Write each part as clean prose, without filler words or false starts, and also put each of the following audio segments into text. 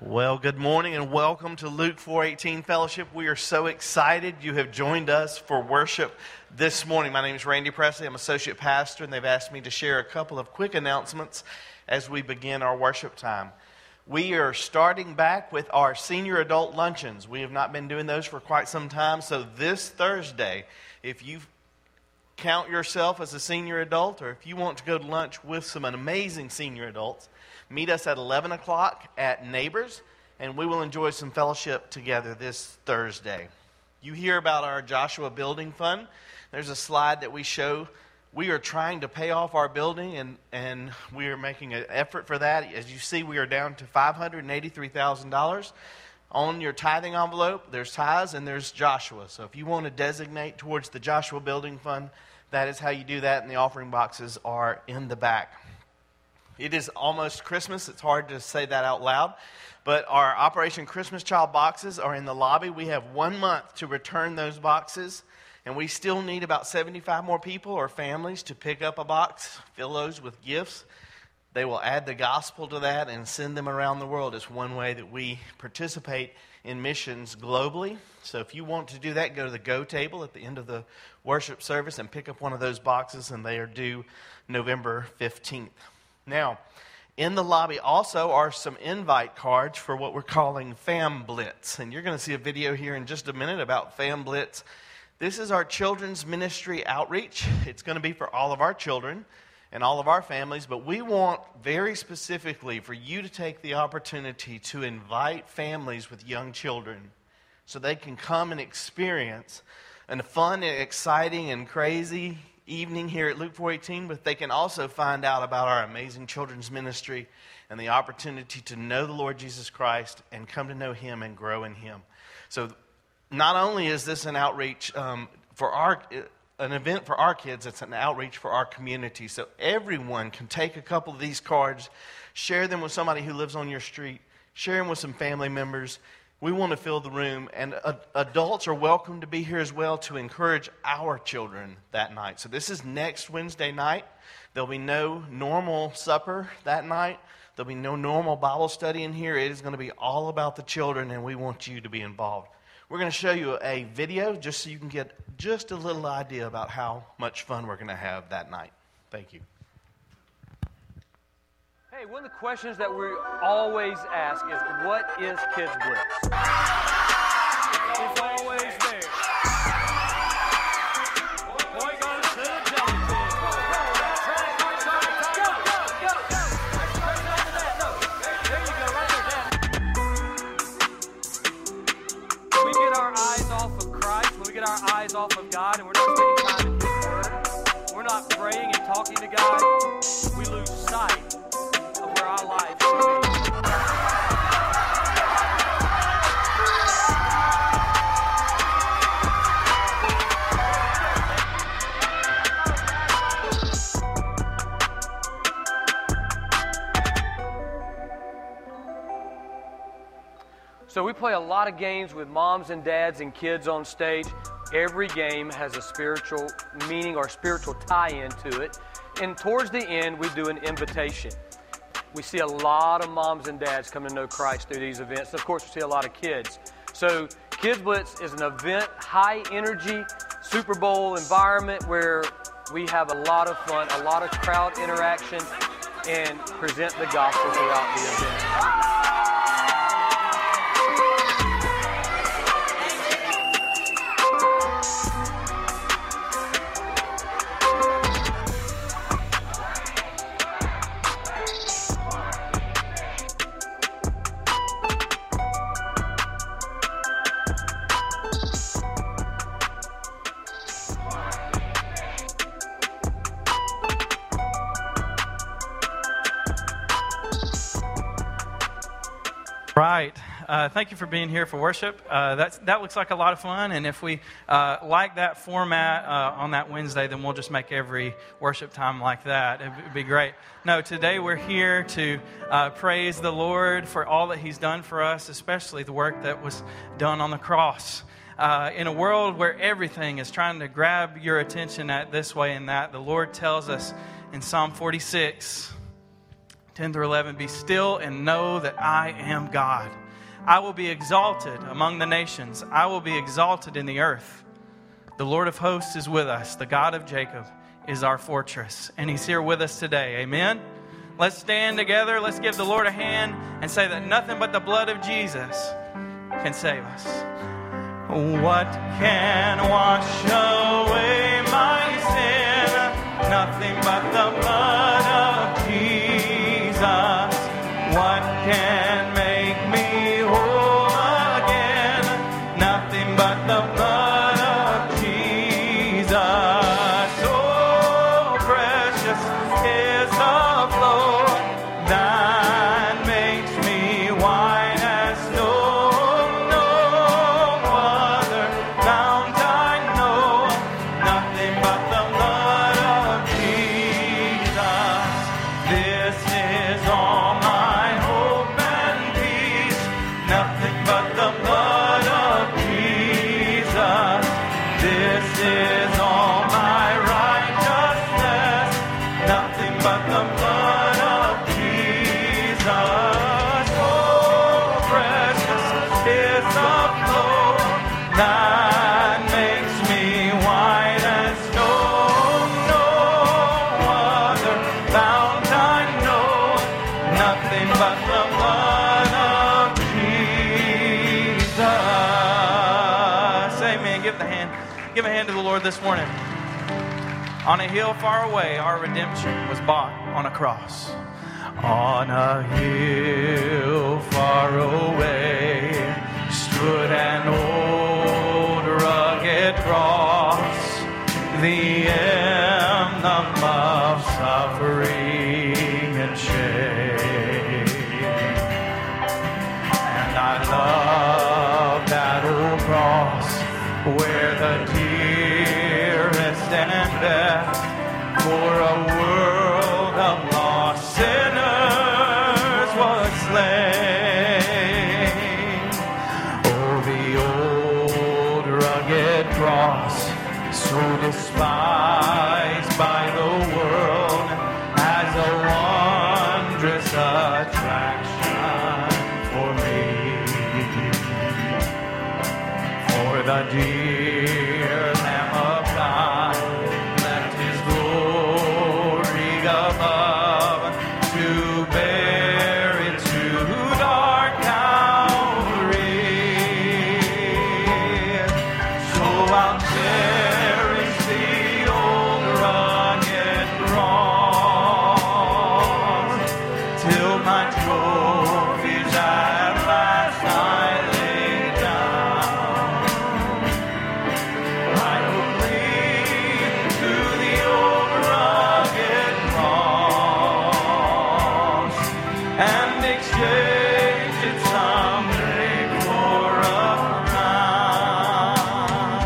Well, good morning and welcome to Luke 4:18 Fellowship. We are so excited you have joined us for worship this morning. My name is Randy Presley. I'm associate pastor, and they've asked me to share a couple of quick announcements as we begin our worship time. We are starting back with our senior adult luncheons. We have not been doing those for quite some time, so this Thursday, if you count yourself as a senior adult or if you want to go to lunch with some amazing senior adults, meet us at 11 o'clock at Neighbors, and we will enjoy some fellowship together this Thursday. You hear about our Joshua Building Fund. There's a slide that we show. We are trying to pay off our building, and we are making an effort for that. As you see, we are down to $583,000. On your tithing envelope, there's tithes and there's Joshua. So if you want to designate towards the Joshua Building Fund, that is how you do that, and the offering boxes are in the back. It is almost Christmas. It's hard to say that out loud. But our Operation Christmas Child boxes are in the lobby. We have 1 month to return those boxes. And we still need about 75 more people or families to pick up a box, fill those with gifts. They will add the gospel to that and send them around the world. It's one way that we participate in missions globally. So if you want to do that, go to the Go table at the end of the worship service and pick up one of those boxes, and they are due November 15th. Now, in the lobby also are some invite cards for what we're calling Fam Blitz. And you're going to see a video here in just a minute about Fam Blitz. This is our children's ministry outreach. It's going to be for all of our children and all of our families, but we want very specifically for you to take the opportunity to invite families with young children so they can come and experience a fun and exciting and crazy evening here at Luke 4:18, but they can also find out about our amazing children's ministry and the opportunity to know the Lord Jesus Christ and come to know Him and grow in Him. So not only is this an outreach an event for our kids, it's an outreach for our community. So everyone can take a couple of these cards, share them with somebody who lives on your street, share them with some family members. We want to fill the room, and adults are welcome to be here as well to encourage our children that night. So this is next Wednesday night. There'll be no normal supper that night. There'll be no normal Bible study in here. It is going to be all about the children, and we want you to be involved. We're going to show you a video just so you can get just a little idea about how much fun we're going to have that night. Thank you. Hey, one of the questions that we always ask is, what is Kids Blitz? It's always there. Boy goes to the jellyfish. That's right. Go. There you go, right there. We get our eyes off of Christ, when we get our eyes off of God, and we're not spending time in His Word, we're not praying and talking to God, we lose sight of where our life should be. So we play a lot of games with moms and dads and kids on stage. Every game has a spiritual meaning or spiritual tie-in to it. And towards the end, we do an invitation. We see a lot of moms and dads come to know Christ through these events. And of course, we see a lot of kids. So Kids Blitz is an event, high energy, Super Bowl environment where we have a lot of fun, a lot of crowd interaction, and present the gospel throughout the event. Right. Thank you for being here for worship. That looks like a lot of fun, and if we like that format on that Wednesday, then we'll just make every worship time like that. It would be great. No, today we're here to praise the Lord for all that He's done for us, especially the work that was done on the cross. In a world where everything is trying to grab your attention at this way and that, the Lord tells us in Psalm 46, 10 through 11, be still and know that I am God. I will be exalted among the nations. I will be exalted in the earth. The Lord of hosts is with us. The God of Jacob is our fortress. And He's here with us today. Amen? Let's stand together. Let's give the Lord a hand and say that nothing but the blood of Jesus can save us. What can wash away my sin? Nothing but the blood of Jesus. What can make me whole again? Nothing but the blood of Jesus. So precious is the flow that makes me white as snow. No other fount I know. Nothing but the blood of Jesus. This is all my hope and peace. Nothing but the blood of Jesus. This is all my righteousness. Nothing but the blood of Jesus. Oh, precious is the flow that makes me white as snow. No other fount I know. Nothing but the blood of Jesus. Amen. Give a hand to the Lord this morning. On a hill far away, our redemption was bought on a cross. On a hill far away stood an old rugged cross, the emblem of suffering and shame. And I love that old cross where the dearest and best for a world of lost sinners was slain. Oh, the old rugged cross, so despised by the world, as a wondrous attraction for me. For the dear Lamb of God left His glory above to bear it to dark Calvary. So I'll cherish the old rugged cross till my trophies at last I lay down. I will cling to the old rugged cross and exchange it someday for a crown.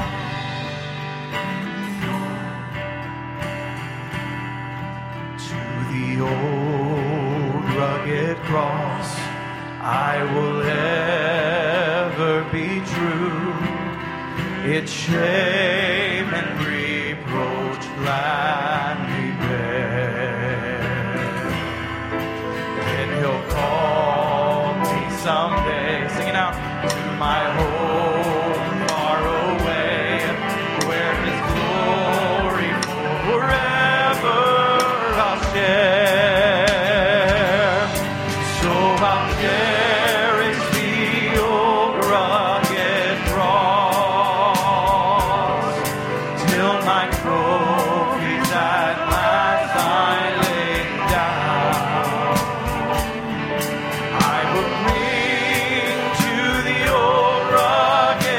To the old rugged cross I will ever be true. Its shame and reproach gladly bear. Then He'll call me someday, sing it out, to my home far away, where His glory forever I'll share. So I'll cherish the old rugged cross till my trophies at last I lay down. I will cling to the old rugged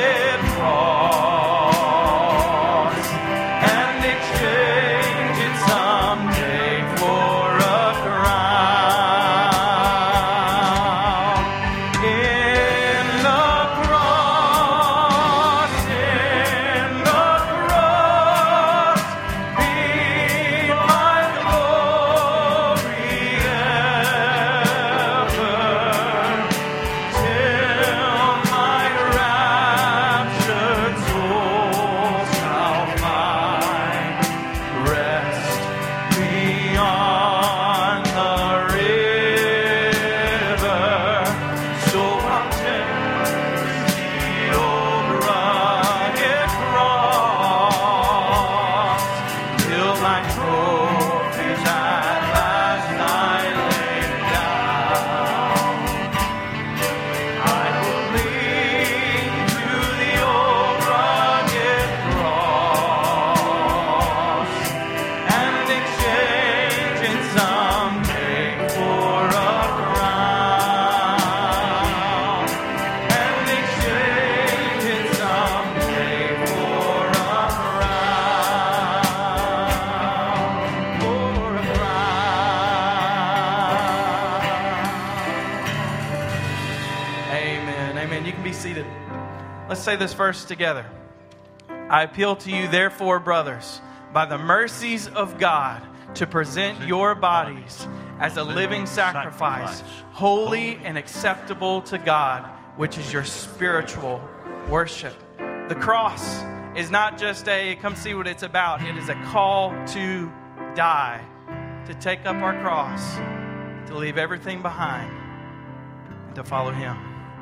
Let's say this verse together. I appeal to you, therefore, brothers, by the mercies of God, to present your bodies as a living sacrifice, holy and acceptable to God, which is your spiritual worship. The cross is not just a come see what it's about. It is a call to die, to take up our cross, to leave everything behind, and to follow Him.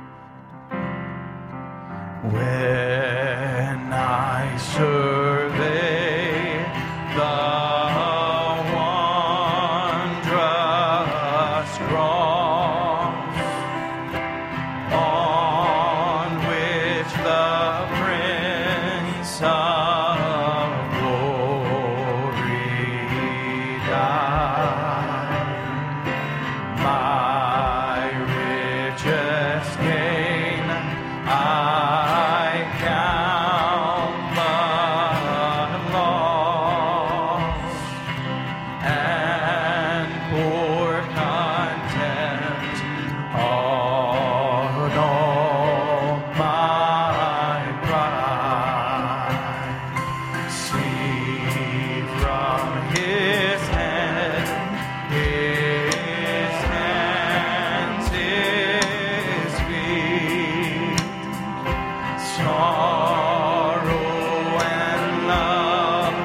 When I survey the wondrous cross on which the Prince of Glory died, my richest gain I count but loss, and pour content on all my pride. See from His hand, His hands, His feet, sorrow and love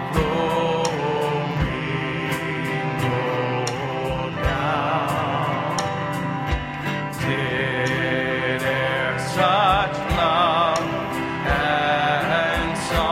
flowing down. Did e'er such love and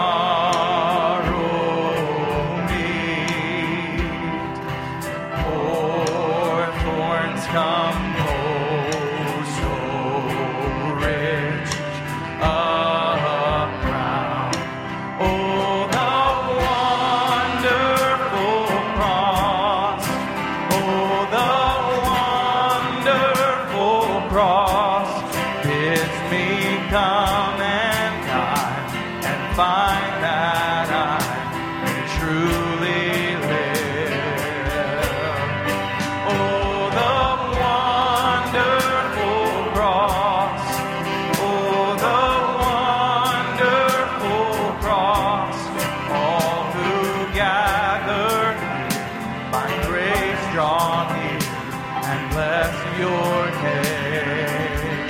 sorrow meet? Poor thorns compose so rich a crown. Oh, the wonderful cross. Oh, the wonderful cross bids me come and die and find that I may truly live. Oh, the wonderful cross. Oh, the wonderful cross. All who gather here by grace draw near and bless your name.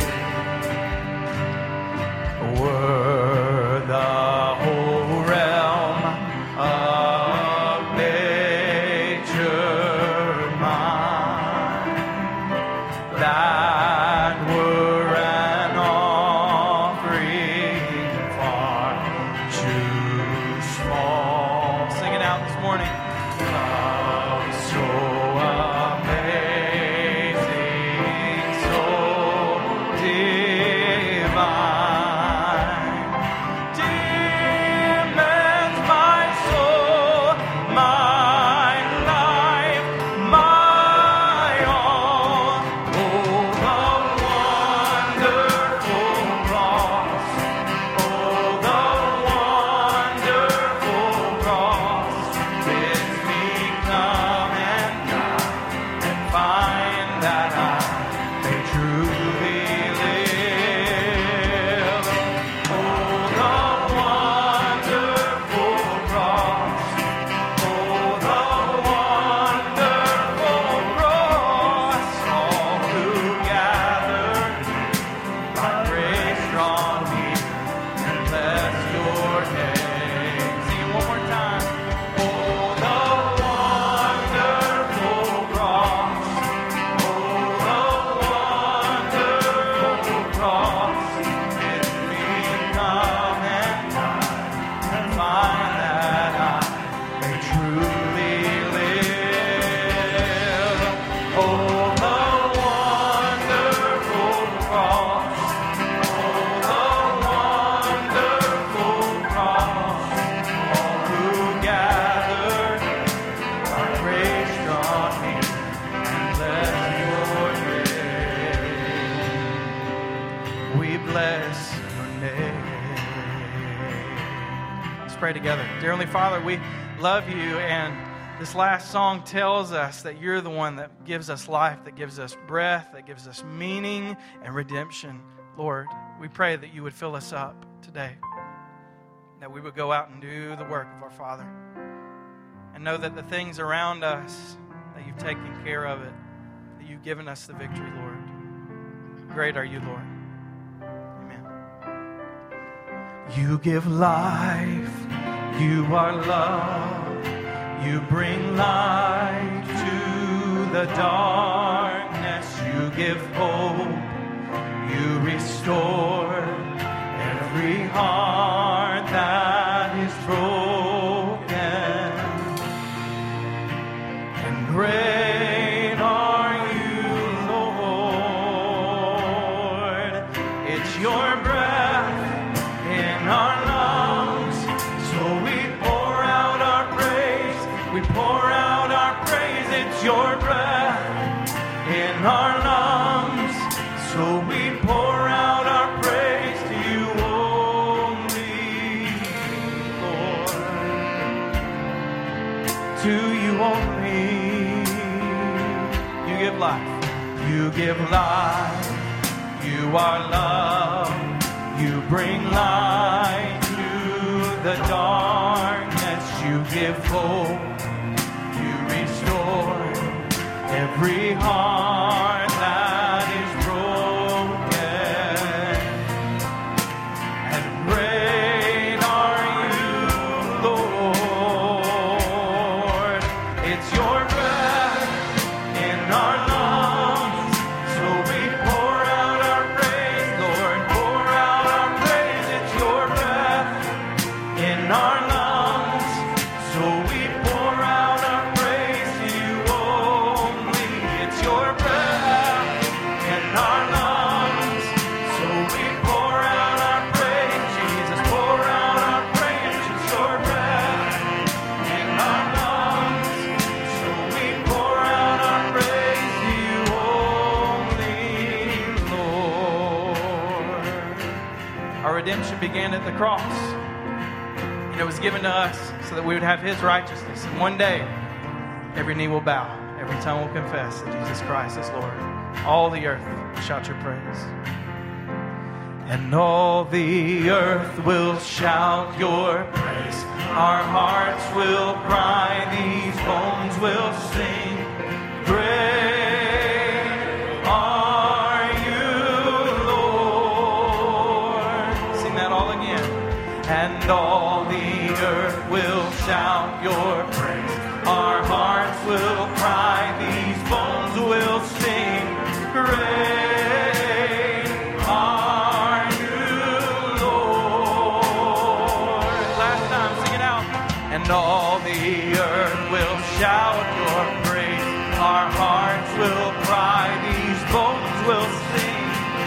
Were the whole realm of nature mine, that were we bless your name. Let's pray together. Dear Heavenly Father, we love you, and this last song tells us that you're the one that gives us life, that gives us breath, that gives us meaning and redemption. Lord, we pray that you would fill us up today, that we would go out and do the work of our Father, and know that the things around us, that you've taken care of it, that you've given us the victory, Lord. Great are you, Lord. Amen. You give life, you are love, you bring light to the darkness, you give hope, you restore every heart that is broken. And great are you, Lord. It's your breath in our lungs, so we pour out our praise. We pour out our praise. It's your breath in our lungs, so we pour out our praise to you only, Lord. To you only. You give life. You give life. You are love. You bring light to the darkness. You give hope. You restore every heart that is broken. And great are you, Lord. It's your breath in our lungs, so we pour out our praise, Lord. Pour out our praise. It's your breath in our lungs, so we pour out our praise to you only. It's your breath in our lungs, so we pour out our praise. Jesus, pour out our praise. It's your breath in our lungs, so we pour out our praise to you only, Lord. Our redemption began at the cross, and it was given to us so that we would have his righteousness. And one day, every knee will bow, every tongue will confess that Jesus Christ is Lord. All the earth will shout your praise. And all the earth will shout your praise. Our hearts will cry, these bones will sing. Great are you, Lord. Sing that all again. And all the earth will shout your praise. Our hearts will cry, these bones will sing. Great are you, Lord. Last time, sing it out. And all the earth will shout your praise. Our hearts will cry, these bones will sing.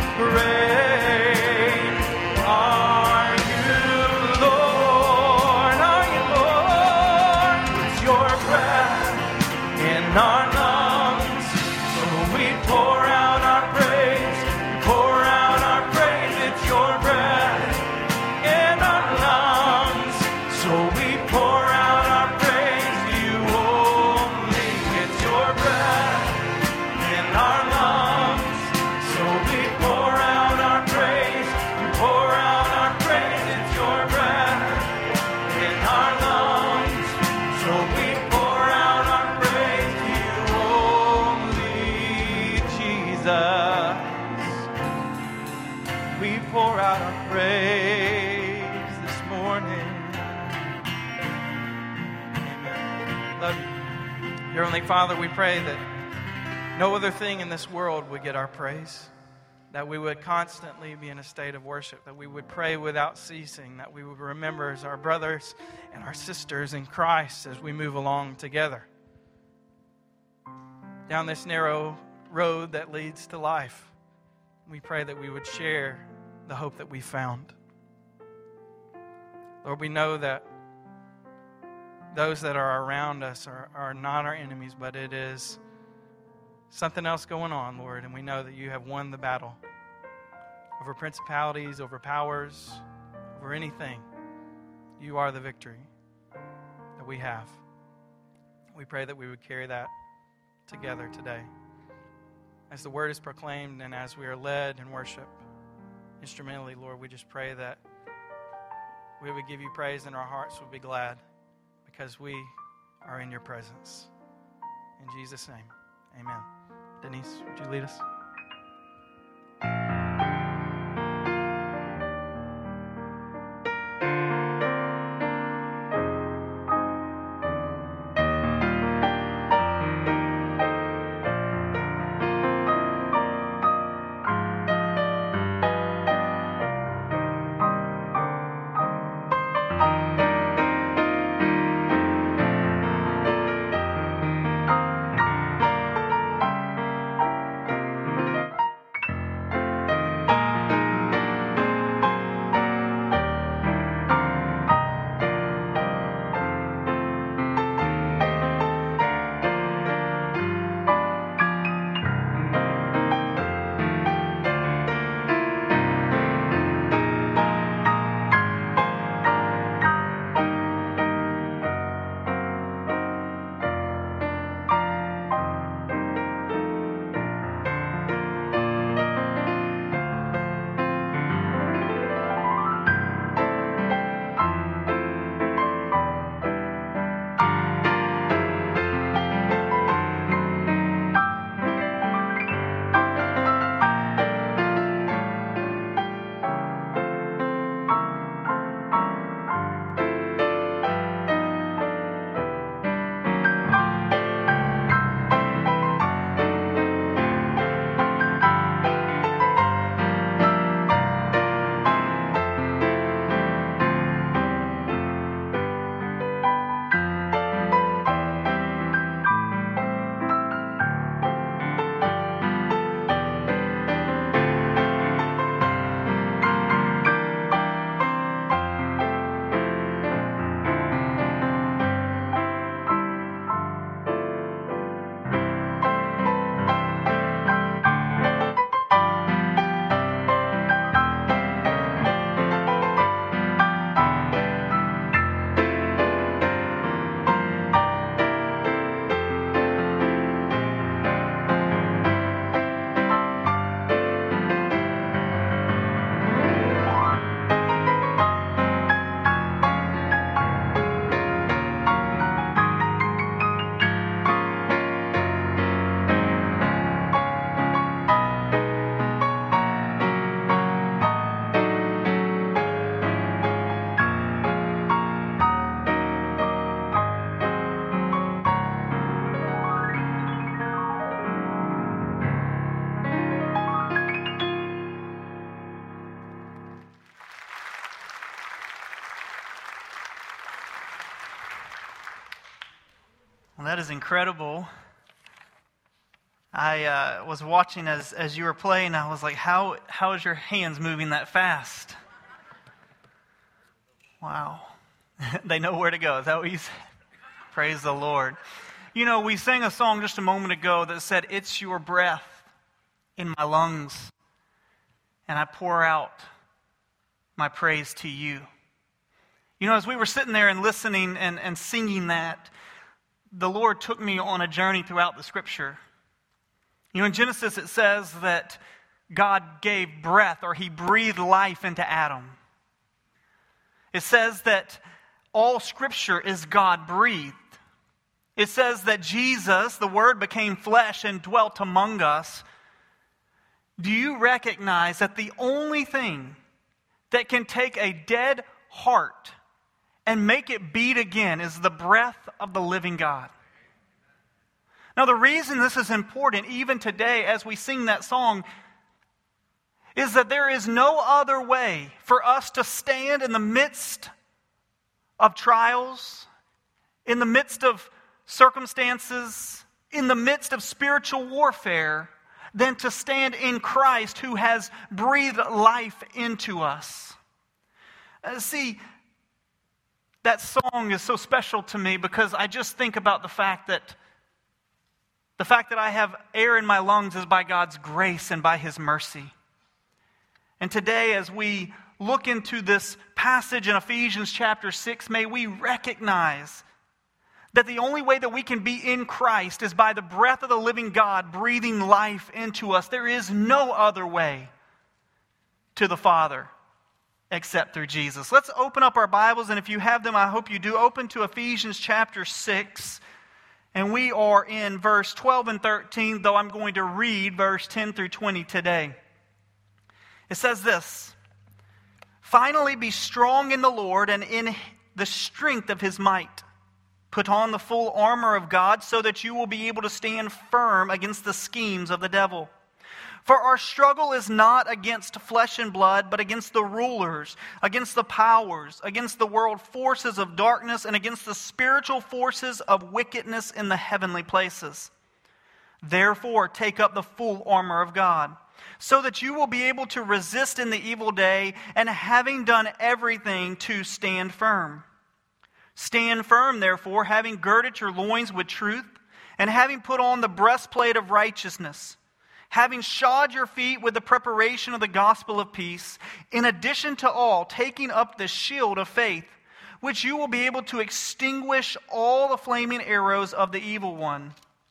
Great are you, Lord. Are you, Lord? It's your breath in our lungs, so we pour out our praise. We pour out our praise. It's your breath in our lungs, so we pour out our praise to you only. It's your breath in our lungs, so we pour out our praise. We pour out our praise. It's your breath in our lungs, so we pour out our praise to you only, Jesus. We pour out our praise this morning. Amen. Love you. Dear Heavenly Father, we pray that no other thing in this world would get our praise, that we would constantly be in a state of worship, that we would pray without ceasing, that we would remember as our brothers and our sisters in Christ as we move along together down this narrow road that leads to life. We pray that we would share the hope that we found. Lord, we know that those that are around us are not our enemies, but it is something else going on, Lord, and we know that you have won the battle. over principalities, over powers, over anything. You are the victory that we have. We pray that we would carry that together today. As the word is proclaimed and as we are led in worship, instrumentally, Lord, we just pray that we would give you praise and our hearts would be glad because we are in your presence. In Jesus' name, amen. Denise, would you lead us? Well, that is incredible. I was watching as you were playing. I was like, how is your hands moving that fast? Wow. They know where to go. Is that what you said? Praise the Lord. You know, we sang a song just a moment ago that said, "It's your breath in my lungs, and I pour out my praise to you." You know, as we were sitting there and listening and singing that, the Lord took me on a journey throughout the Scripture. You know, in Genesis it says that God gave breath, or He breathed life into Adam. It says that all Scripture is God-breathed. It says that Jesus, the Word, became flesh and dwelt among us. Do you recognize that the only thing that can take a dead heart and make it beat again is the breath of the living God? Now, the reason this is important, even today as we sing that song, is that there is no other way for us to stand in the midst of trials, in the midst of circumstances, in the midst of spiritual warfare, than to stand in Christ, who has breathed life into us. See, that song is so special to me because I just think about the fact that I have air in my lungs is by God's grace and by His mercy. And today, as we look into this passage in Ephesians chapter 6, may we recognize that the only way that we can be in Christ is by the breath of the living God breathing life into us. There is no other way to the Father except through Jesus. Let's open up our Bibles, and if you have them, I hope you do. Open to Ephesians chapter 6, and we are in verse 12 and 13, though I'm going to read verse 10 through 20 today. It says this: "Finally be strong in the Lord and in the strength of His might. Put on the full armor of God so that you will be able to stand firm against the schemes of the devil. For our struggle is not against flesh and blood, but against the rulers, against the powers, against the world forces of darkness, and against the spiritual forces of wickedness in the heavenly places. Therefore, take up the full armor of God, so that you will be able to resist in the evil day, and having done everything, to stand firm. Stand firm, therefore, having girded your loins with truth, and having put on the breastplate of righteousness, having shod your feet with the preparation of the gospel of peace, in addition to all, taking up the shield of faith, which you will be able to extinguish all the flaming arrows of the evil one.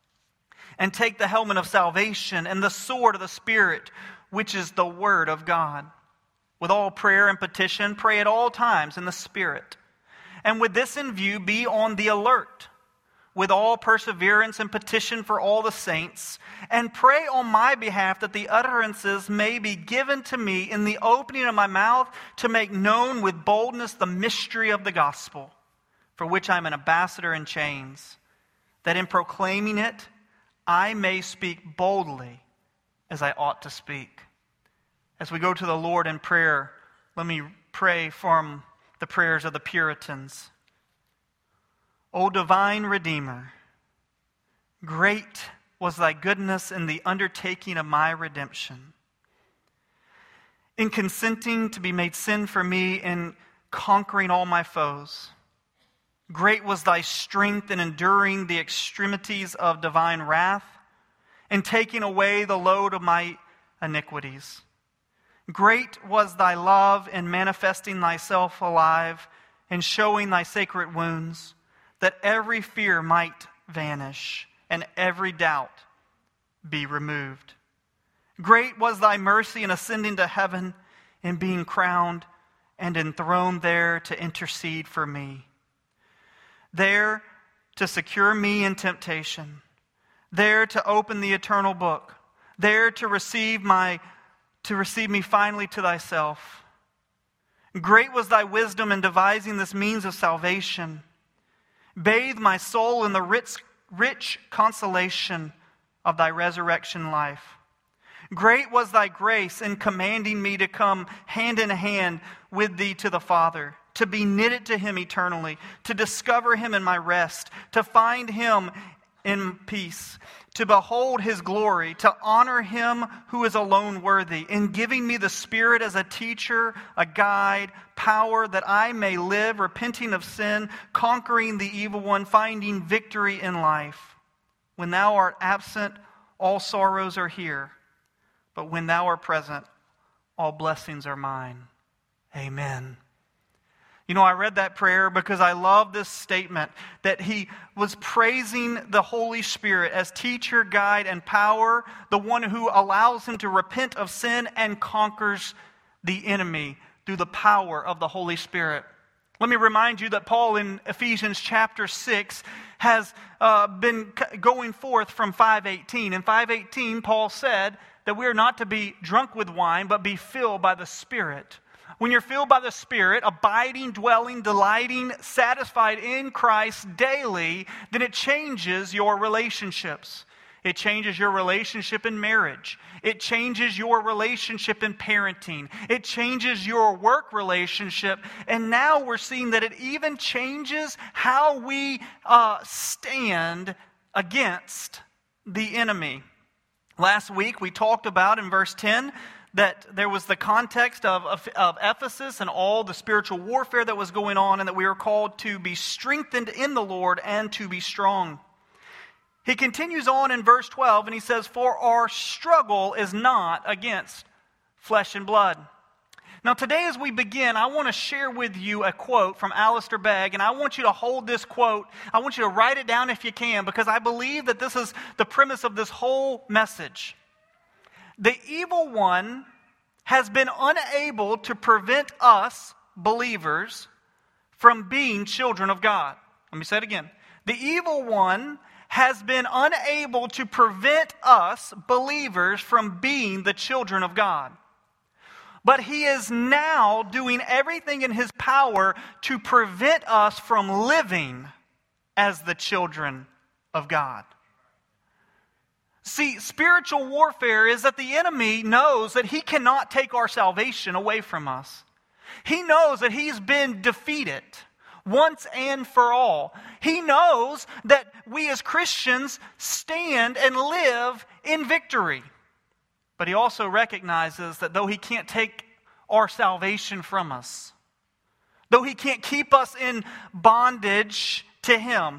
And take the helmet of salvation and the sword of the Spirit, which is the word of God. With all prayer and petition, pray at all times in the Spirit. And with this in view, be on the alert, with all perseverance and petition for all the saints, and pray on my behalf that the utterances may be given to me in the opening of my mouth to make known with boldness the mystery of the gospel, for which I am an ambassador in chains, that in proclaiming it I may speak boldly as I ought to speak." As we go to the Lord in prayer, let me pray from the prayers of the Puritans. O divine Redeemer, great was thy goodness in the undertaking of my redemption, in consenting to be made sin for me, in conquering all my foes. Great was thy strength in enduring the extremities of divine wrath, in taking away the load of my iniquities. Great was thy love in manifesting thyself alive and showing thy sacred wounds, that every fear might vanish and every doubt be removed. Great was thy mercy in ascending to heaven, in being crowned and enthroned there to intercede for me. There to secure me in temptation, there to open the eternal book, there to receive me finally to thyself. Great was thy wisdom in devising this means of salvation. Bathe my soul in the rich consolation of thy resurrection life. Great was thy grace in commanding me to come hand in hand with thee to the Father, to be knitted to him eternally, to discover him in my rest, to find him in peace, to behold his glory, to honor him who is alone worthy, in giving me the Spirit as a teacher, a guide, power that I may live, repenting of sin, conquering the evil one, finding victory in life. When thou art absent, all sorrows are here, but when thou art present, all blessings are mine. Amen. You know, I read that prayer because I love this statement that he was praising the Holy Spirit as teacher, guide, and power, the one who allows him to repent of sin and conquers the enemy through the power of the Holy Spirit. Let me remind you that Paul in Ephesians chapter 6 has been going forth from 5:18. In 5:18, Paul said that we are not to be drunk with wine, but be filled by the Spirit. When you're filled by the Spirit, abiding, dwelling, delighting, satisfied in Christ daily, then it changes your relationships. It changes your relationship in marriage. It changes your relationship in parenting. It changes your work relationship. And now we're seeing that it even changes how we stand against the enemy. Last week we talked about in verse 10 that there was the context of Ephesus and all the spiritual warfare that was going on, and that we were called to be strengthened in the Lord and to be strong. He continues on in verse 12 and he says, "For our struggle is not against flesh and blood. Now today as we begin, I want to share with you a quote from Alistair Begg, and I want you to hold this quote. I want you to write it down if you can, because I believe that this is the premise of this whole message. The evil one has been unable to prevent us, believers, from being children of God. Let me say it again. The evil one has been unable to prevent us, believers, from being the children of God. But he is now doing everything in his power to prevent us from living as the children of God. See, spiritual warfare is that the enemy knows that he cannot take our salvation away from us. He knows that he's been defeated once and for all. He knows that we as Christians stand and live in victory. But he also recognizes that though he can't take our salvation from us, though he can't keep us in bondage to him,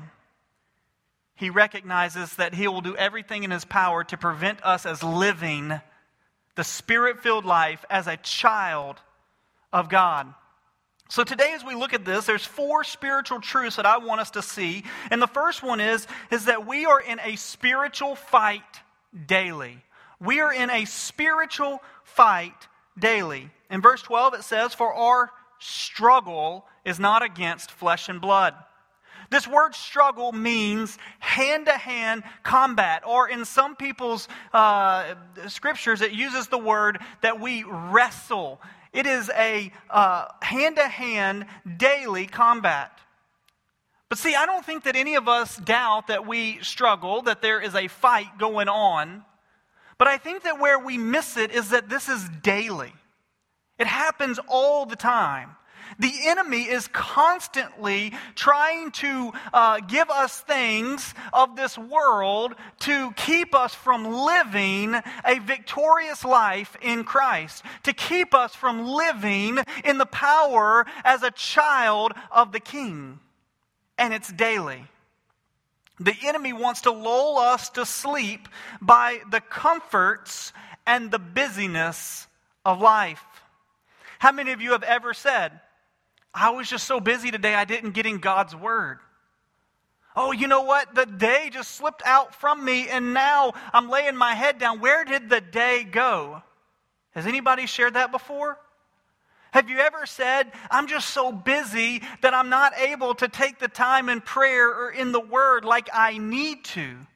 he recognizes that he will do everything in his power to prevent us as living the Spirit-filled life as a child of God. So today as we look at this, there's 4 spiritual truths that I want us to see. And the first one is that we are in a spiritual fight daily. We are in a spiritual fight daily. In verse 12 it says, "For our struggle is not against flesh and blood." This word struggle means hand-to-hand combat, or in some people's scriptures it uses the word that we wrestle. It is a hand-to-hand daily combat. But see, I don't think that any of us doubt that we struggle, that there is a fight going on. But I think that where we miss it is that this is daily. It happens all the time. The enemy is constantly trying to give us things of this world to keep us from living a victorious life in Christ, to keep us from living in the power as a child of the King. And it's daily. The enemy wants to lull us to sleep by the comforts and the busyness of life. How many of you have ever said, "I was just so busy today I didn't get in God's Word"? Oh, you know what? The day just slipped out from me and now I'm laying my head down. Where did the day go? Has anybody shared that before? Have you ever said, "I'm just so busy that I'm not able to take the time in prayer or in the Word like I need to"?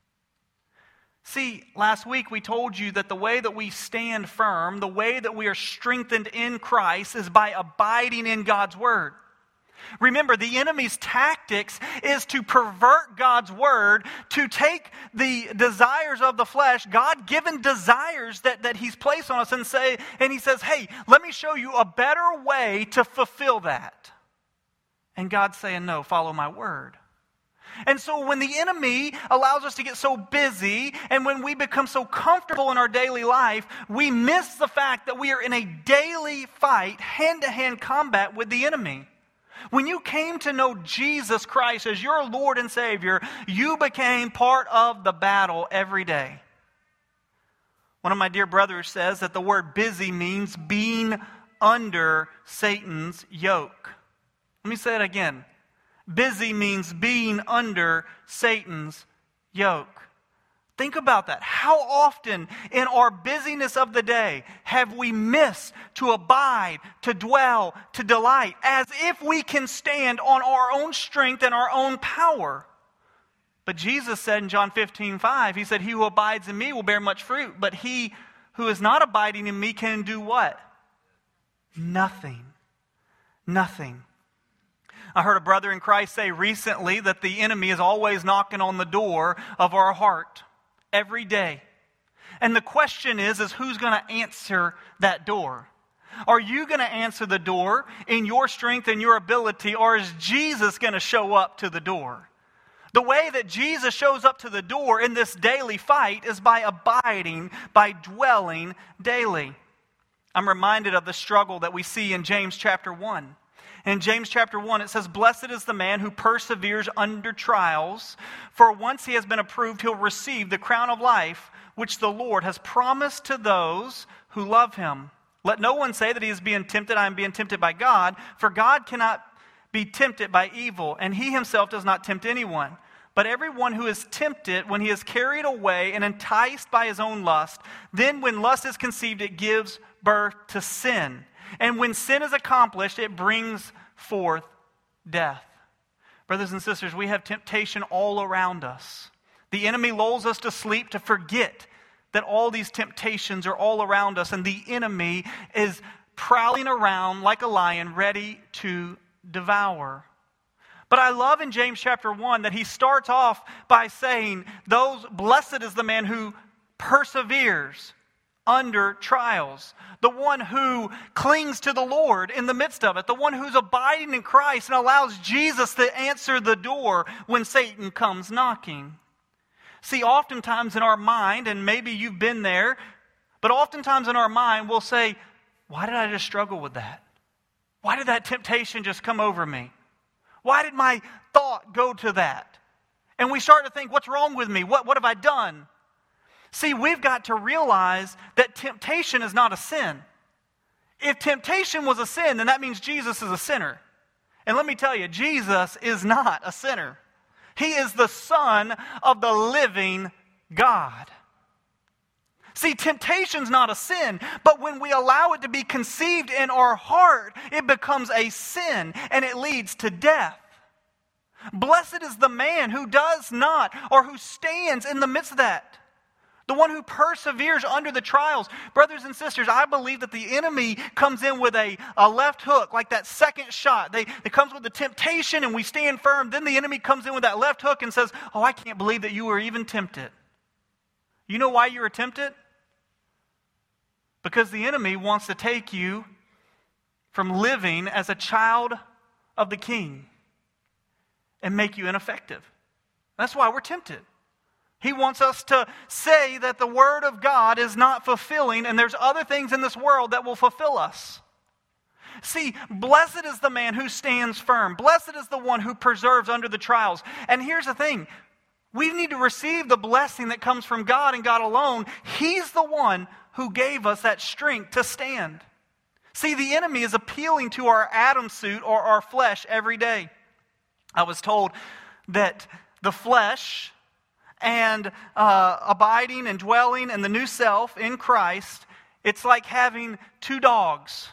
See, last week we told you that the way that we stand firm, the way that we are strengthened in Christ is by abiding in God's Word. Remember, the enemy's tactics is to pervert God's Word, to take the desires of the flesh, God-given desires that He's placed on us, and He says, "Hey, let me show you a better way to fulfill that." And God's saying, "No, follow my Word." And so when the enemy allows us to get so busy and when we become so comfortable in our daily life, we miss the fact that we are in a daily fight, hand-to-hand combat with the enemy. When you came to know Jesus Christ as your Lord and Savior, you became part of the battle every day. One of my dear brothers says that the word busy means being under Satan's yoke. Let me say it again. Busy means being under Satan's yoke. Think about that. How often in our busyness of the day have we missed to abide, to dwell, to delight, as if we can stand on our own strength and our own power? But Jesus said in John 15:5, He said, "He who abides in me will bear much fruit, but he who is not abiding in me can do" what? Nothing. Nothing. I heard a brother in Christ say recently that the enemy is always knocking on the door of our heart every day. And the question is who's going to answer that door? Are you going to answer the door in your strength and your ability, or is Jesus going to show up to the door? The way that Jesus shows up to the door in this daily fight is by abiding, by dwelling daily. I'm reminded of the struggle that we see in James chapter 1. In James chapter 1, it says, "Blessed is the man who perseveres under trials, for once he has been approved, he'll receive the crown of life, which the Lord has promised to those who who love him. Let no one say that he is being tempted, I am being tempted by God, for God cannot be tempted by evil, and he himself does not tempt anyone. But everyone who is tempted, when he is carried away and enticed by his own lust, then when lust is conceived, it gives birth to sin. And when sin is accomplished, it brings forth death. Brothers and sisters, we have temptation all around us. The enemy lulls us to sleep to forget that all these temptations are all around us, and the enemy is prowling around like a lion ready to devour. But I love in James chapter 1 that he starts off by saying, blessed is the man who perseveres under trials, the one who clings to the Lord in the midst of it, the one who's abiding in Christ and allows Jesus to answer the door when Satan comes knocking. See, oftentimes in our mind, and maybe you've been there, but oftentimes in our mind we'll say, why did I just struggle with that? Why did that temptation just come over me? Why did my thought go to that? And we start to think, what's wrong with me? What have I done? See, we've got to realize that temptation is not a sin. If temptation was a sin, then that means Jesus is a sinner. And let me tell you, Jesus is not a sinner. He is the Son of the living God. See, temptation's not a sin, but when we allow it to be conceived in our heart, it becomes a sin and it leads to death. Blessed is the man who does not, or who stands in the midst of that. The one who perseveres under the trials. Brothers and sisters, I believe that the enemy comes in with a left hook, like that second shot. It comes with the temptation and we stand firm. Then the enemy comes in with that left hook and says, oh, I can't believe that you were even tempted. You know why you were tempted? Because the enemy wants to take you from living as a child of the King and make you ineffective. That's why we're tempted. He wants us to say that the Word of God is not fulfilling and there's other things in this world that will fulfill us. See, blessed is the man who stands firm. Blessed is the one who preserves under the trials. And here's the thing. We need to receive the blessing that comes from God and God alone. He's the one who gave us that strength to stand. See, the enemy is appealing to our Adam suit or our flesh every day. I was told that the flesh and abiding and dwelling in the new self in Christ, it's like having two dogs.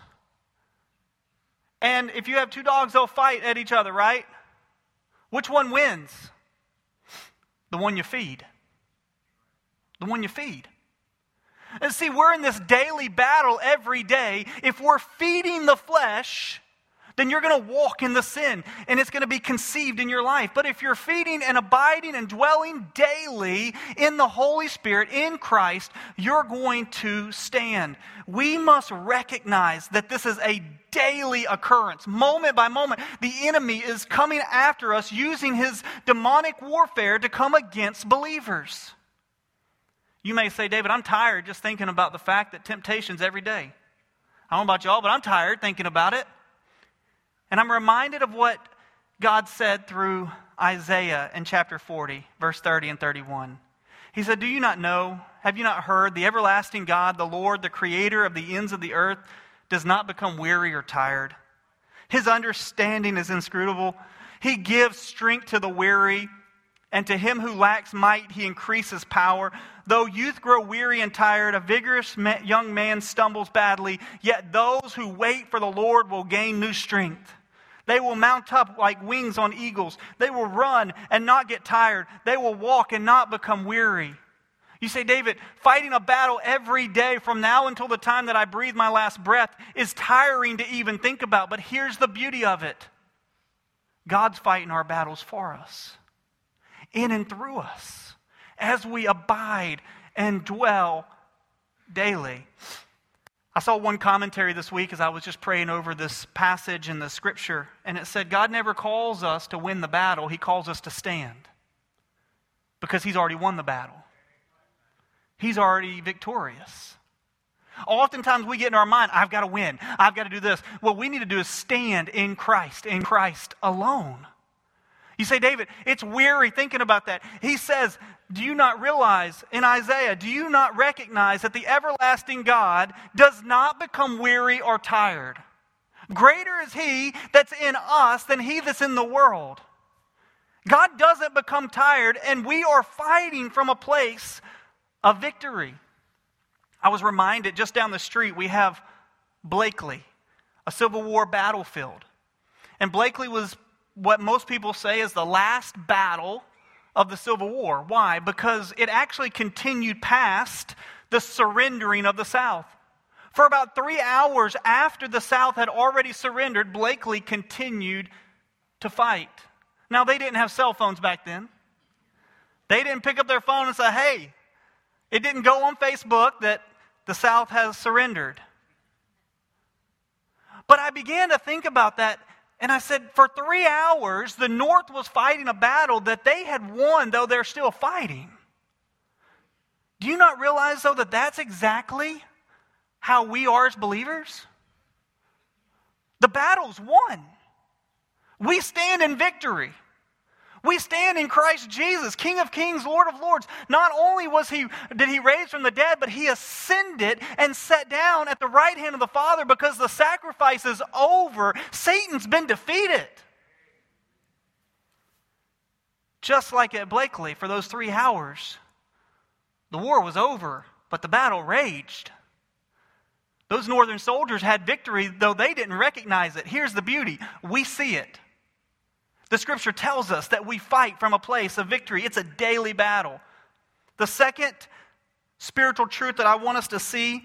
And if you have two dogs, they'll fight at each other, right? Which one wins? The one you feed. The one you feed. And see, we're in this daily battle every day. If we're feeding the flesh, then you're going to walk in the sin, and it's going to be conceived in your life. But if you're feeding and abiding and dwelling daily in the Holy Spirit, in Christ, you're going to stand. We must recognize that this is a daily occurrence. Moment by moment, the enemy is coming after us using his demonic warfare to come against believers. You may say, David, I'm tired just thinking about the fact that temptation's every day. I don't know about y'all, but I'm tired thinking about it. And I'm reminded of what God said through Isaiah in chapter 40, verse 30 and 31. He said, do you not know, have you not heard, the everlasting God, the Lord, the creator of the ends of the earth, does not become weary or tired. His understanding is inscrutable. He gives strength to the weary, and to him who lacks might he increases power. Though youth grow weary and tired, a vigorous young man stumbles badly, yet those who wait for the Lord will gain new strength. They will mount up like wings on eagles. They will run and not get tired. They will walk and not become weary. You say, David, fighting a battle every day from now until the time that I breathe my last breath is tiring to even think about. But here's the beauty of it. God's fighting our battles for us, in and through us, as we abide and dwell daily. I saw one commentary this week as I was just praying over this passage in the scripture, and it said, God never calls us to win the battle, He calls us to stand. Because He's already won the battle. He's already victorious. Oftentimes we get in our mind, I've got to win, I've got to do this. What we need to do is stand in Christ alone. You say, David, it's weary thinking about that. He says, do you not realize in Isaiah, do you not recognize that the everlasting God does not become weary or tired? Greater is He that's in us than he that's in the world. God doesn't become tired, and we are fighting from a place of victory. I was reminded just down the street we have Blakely, a Civil War battlefield. And Blakely was what most people say is the last battle of the Civil War. Why? Because it actually continued past the surrendering of the South. For about 3 hours after the South had already surrendered, Blakely continued to fight. Now, they didn't have cell phones back then. They didn't pick up their phone and say, hey, it didn't go on Facebook that the South has surrendered. But I began to think about that, and I said, for 3 hours, the North was fighting a battle that they had won, though they're still fighting. Do you not realize, though, that that's exactly how we are as believers? The battle's won. We stand in victory. We stand in Christ Jesus, King of kings, Lord of lords. Not only did He raise from the dead, but He ascended and sat down at the right hand of the Father because the sacrifice is over. Satan's been defeated. Just like at Blakely, for those 3 hours, the war was over, but the battle raged. Those northern soldiers had victory, though they didn't recognize it. Here's the beauty. We see it. The Scripture tells us that we fight from a place of victory. It's a daily battle. The second spiritual truth that I want us to see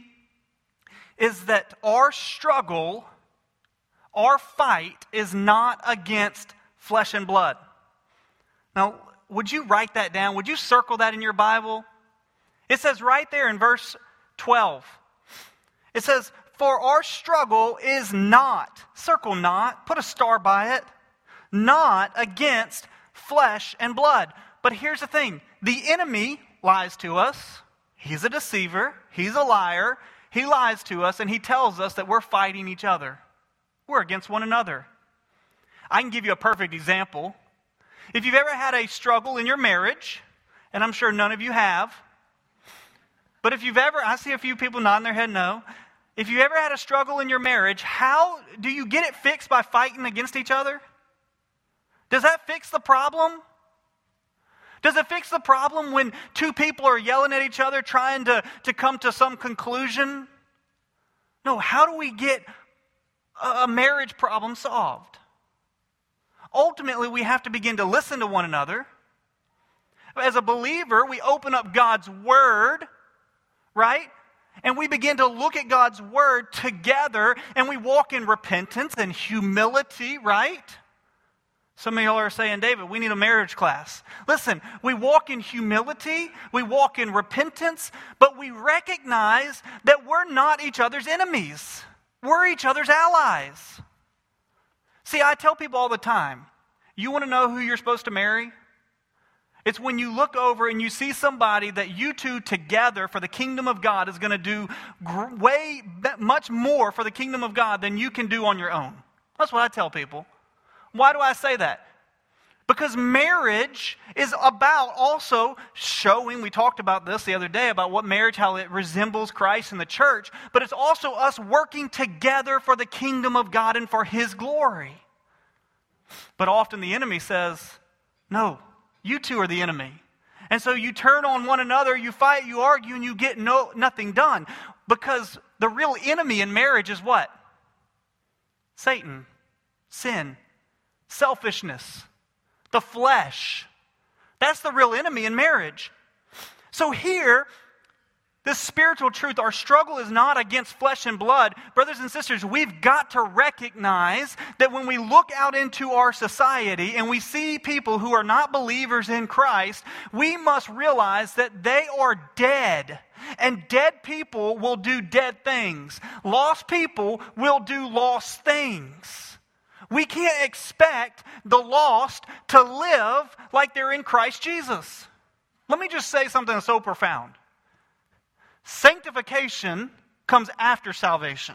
is that our struggle, our fight, is not against flesh and blood. Now, would you write that down? Would you circle that in your Bible? It says right there in verse 12. It says, for our struggle is not, circle not, put a star by it, not against flesh and blood. But here's the thing. The enemy lies to us. He's a deceiver. He's a liar. He lies to us, and he tells us that we're fighting each other. We're against one another. I can give you a perfect example. If you've ever had a struggle in your marriage, and I'm sure none of you have, but if you've ever, I see a few people nodding their head no. If you ever had a struggle in your marriage, how do you get it fixed? By fighting against each other? Does that fix the problem? Does it fix the problem when two people are yelling at each other trying to come to some conclusion? No, how do we get a marriage problem solved? Ultimately, we have to begin to listen to one another. As a believer, we open up God's Word, right? And we begin to look at God's Word together, and we walk in repentance and humility, right? Some of y'all are saying, David, we need a marriage class. Listen, we walk in humility, we walk in repentance, but we recognize that we're not each other's enemies. We're each other's allies. See, I tell people all the time, you want to know who you're supposed to marry? It's when you look over and you see somebody that you two together for the kingdom of God is going to do way much more for the kingdom of God than you can do on your own. That's what I tell people. Why do I say that? Because marriage is about also showing, we talked about this the other day, about what marriage, how it resembles Christ and the church, but it's also us working together for the kingdom of God and for His glory. But often the enemy says, no, you two are the enemy. And so you turn on one another, you fight, you argue, and you get nothing done. Because the real enemy in marriage is what? Satan, sin, selfishness, the flesh. That's the real enemy in marriage. So here, this spiritual truth, our struggle is not against flesh and blood. Brothers and sisters, we've got to recognize that when we look out into our society and we see people who are not believers in Christ, we must realize that they are dead. And dead people will do dead things. Lost people will do lost things. We can't expect the lost to live like they're in Christ Jesus. Let me just say something so profound. Sanctification comes after salvation.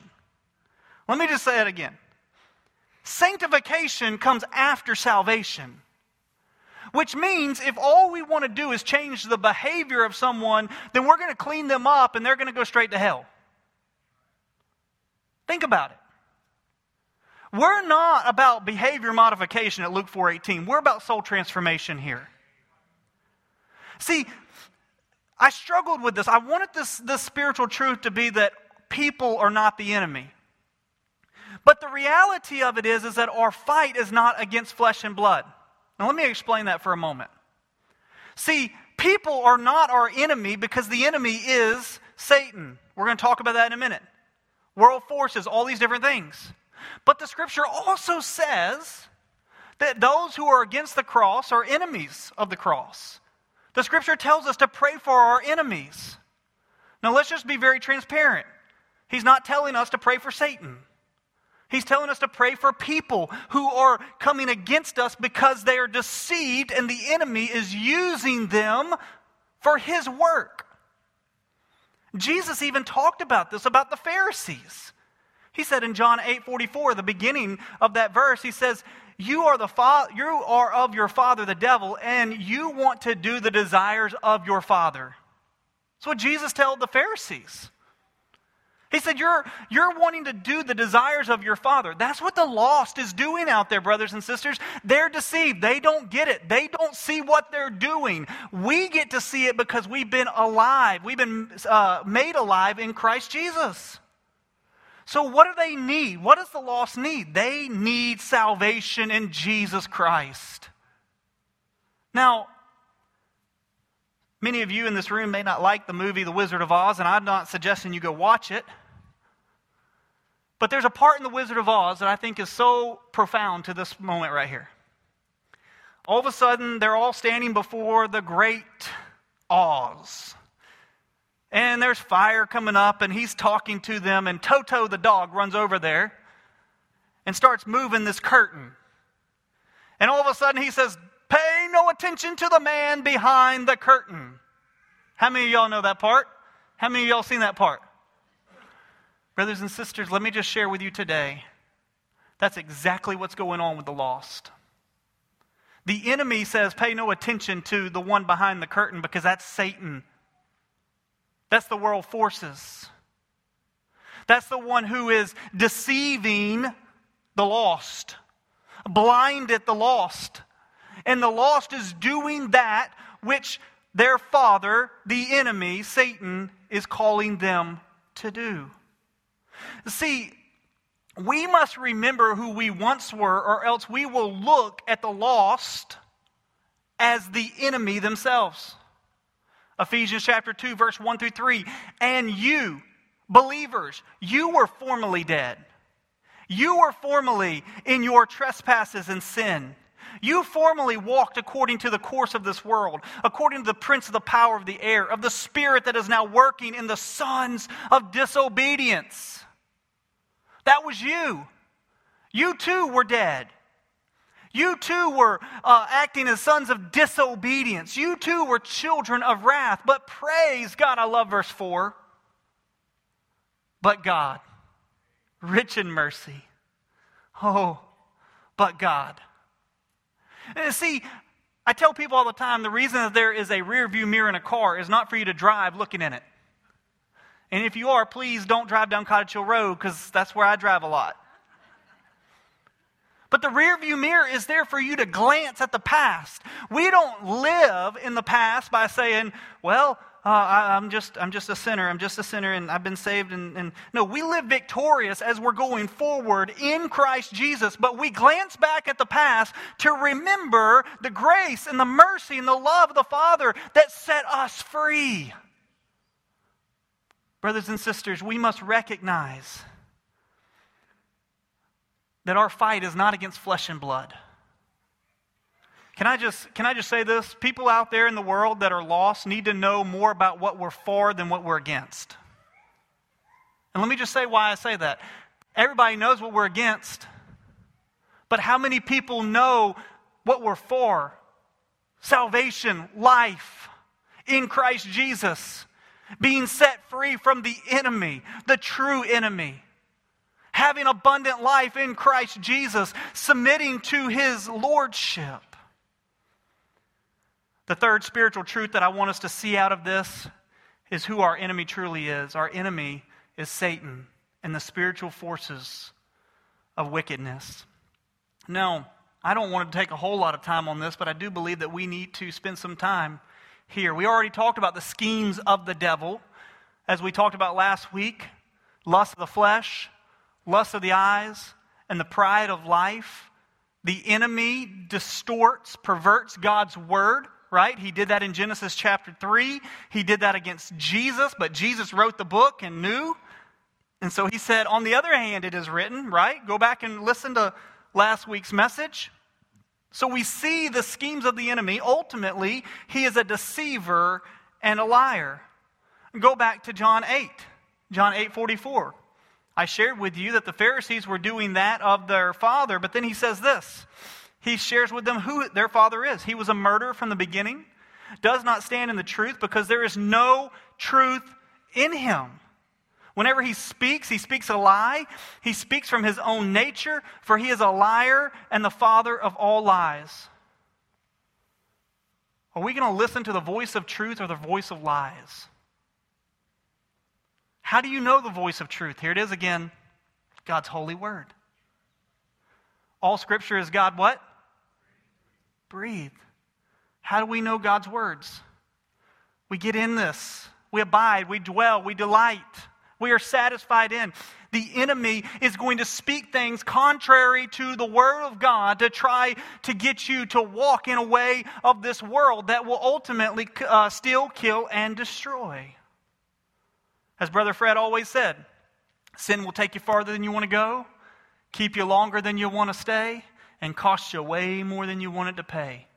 Let me just say it again. Sanctification comes after salvation. Which means if all we want to do is change the behavior of someone, then we're going to clean them up and they're going to go straight to hell. Think about it. We're not about behavior modification at Luke 4:18. We're about soul transformation here. See, I struggled with this. I wanted this spiritual truth to be that people are not the enemy. But the reality of it is that our fight is not against flesh and blood. Now let me explain that for a moment. See, people are not our enemy because the enemy is Satan. We're going to talk about that in a minute. World forces, all these different things. But the scripture also says that those who are against the cross are enemies of the cross. The scripture tells us to pray for our enemies. Now let's just be very transparent. He's not telling us to pray for Satan. He's telling us to pray for people who are coming against us because they are deceived and the enemy is using them for his work. Jesus even talked about this, about the Pharisees. He said in John 8:44, the beginning of that verse, he says, you are of your father the devil, and you want to do the desires of your father. That's what Jesus told the Pharisees. He said, you're wanting to do the desires of your father. That's what the lost is doing out there, brothers and sisters. They're deceived. They don't get it. They don't see what they're doing. We get to see it because we've been alive. We've been made alive in Christ Jesus. So what do they need? What does the lost need? They need salvation in Jesus Christ. Now, many of you in this room may not like the movie The Wizard of Oz, and I'm not suggesting you go watch it. But there's a part in The Wizard of Oz that I think is so profound to this moment right here. All of a sudden, they're all standing before the great Oz. And there's fire coming up, and he's talking to them, and Toto the dog runs over there and starts moving this curtain. And all of a sudden he says, pay no attention to the man behind the curtain. How many of y'all know that part? How many of y'all seen that part? Brothers and sisters, let me just share with you today. That's exactly what's going on with the lost. The enemy says, pay no attention to the one behind the curtain because that's Satan. That's the world forces. That's the one who is deceiving the lost, blinded the lost. And the lost is doing that which their father, the enemy, Satan, is calling them to do. See, we must remember who we once were, or else we will look at the lost as the enemy themselves. Ephesians chapter 2, verse 1 through 3. And you, believers, you were formerly dead. You were formerly in your trespasses and sin. You formerly walked according to the course of this world, according to the prince of the power of the air, of the spirit that is now working in the sons of disobedience. That was you. You too were dead. You too were acting as sons of disobedience. You too were children of wrath. But praise God, I love verse 4. But God, rich in mercy. Oh, but God. And see, I tell people all the time, the reason that there is a rear view mirror in a car is not for you to drive looking in it. And if you are, please don't drive down Cottage Hill Road because that's where I drive a lot. But the rear view mirror is there for you to glance at the past. We don't live in the past by saying, well, I'm just a sinner. I'm just a sinner and I've been saved. And no, we live victorious as we're going forward in Christ Jesus. But we glance back at the past to remember the grace and the mercy and the love of the Father that set us free. Brothers and sisters, we must recognize that our fight is not against flesh and blood. Can I just say this? People out there in the world that are lost need to know more about what we're for than what we're against. And let me just say why I say that. Everybody knows what we're against. But how many people know what we're for? Salvation, life in Christ Jesus. Being set free from the enemy, the true enemy. Having abundant life in Christ Jesus, submitting to His lordship. The third spiritual truth that I want us to see out of this is who our enemy truly is. Our enemy is Satan and the spiritual forces of wickedness. Now, I don't want to take a whole lot of time on this, but I do believe that we need to spend some time here. We already talked about the schemes of the devil, as we talked about last week. Lust of the flesh, lust of the eyes, and the pride of life. The enemy distorts, perverts God's word, right? He did that in Genesis chapter 3. He did that against Jesus, but Jesus wrote the book and knew. And so he said, on the other hand, it is written, right? Go back and listen to last week's message. So we see the schemes of the enemy. Ultimately, he is a deceiver and a liar. Go back to John 8, John 8:44. I shared with you that the Pharisees were doing that of their father, but then he says this. He shares with them who their father is. He was a murderer from the beginning, does not stand in the truth because there is no truth in him. Whenever he speaks a lie. He speaks from his own nature, for he is a liar and the father of all lies. Are we going to listen to the voice of truth or the voice of lies? How do you know the voice of truth? Here it is again, God's holy word. All scripture is God what? Breathed. How do we know God's words? We get in this. We abide, we dwell, we delight. We are satisfied in. The enemy is going to speak things contrary to the word of God to try to get you to walk in a way of this world that will ultimately steal, kill, and destroy. As Brother Fred always said, sin will take you farther than you want to go, keep you longer than you want to stay, and cost you way more than you wanted to pay.